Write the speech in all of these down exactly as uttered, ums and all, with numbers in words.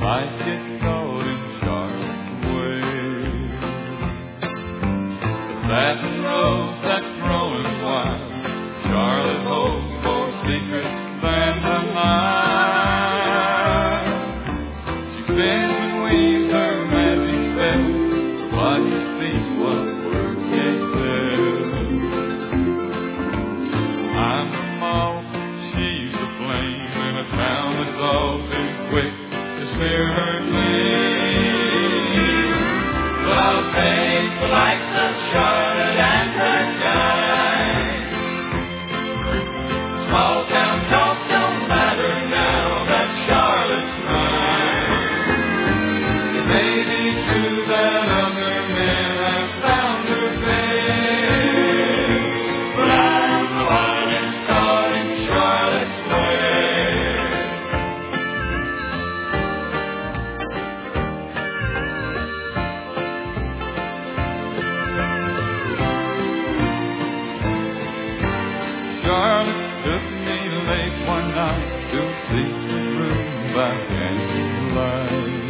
might get caught in Charlotte's way. That rose that's growing wild, Charlotte holds more secrets than the mine. She bends and weaves her magic spell, so what you speak, what words can't tell. I'm the moth, she's the flame, in a town that's all too quick to smear her name. But I'll take the likes of Charlotte and her kind. Small town talk don't matter now that Charlotte's mine. It may be true that other men have found her fame, but I'm the one that's caught in Charlotte's way. Charlotte took me late one night to a secret room by candlelight.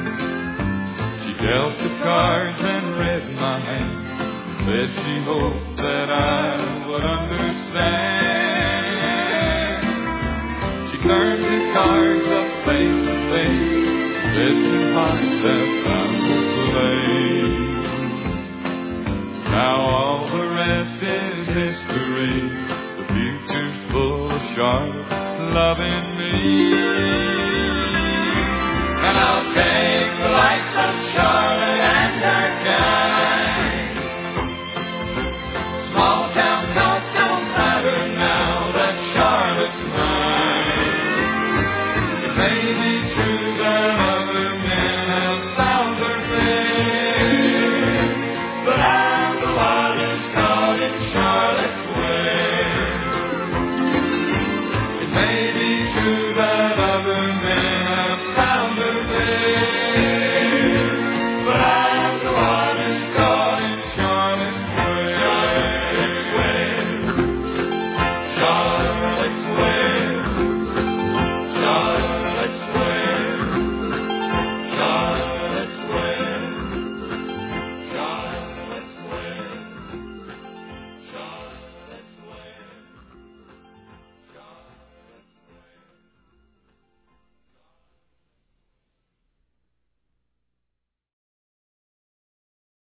She dealt the cards and read my hand, said she hoped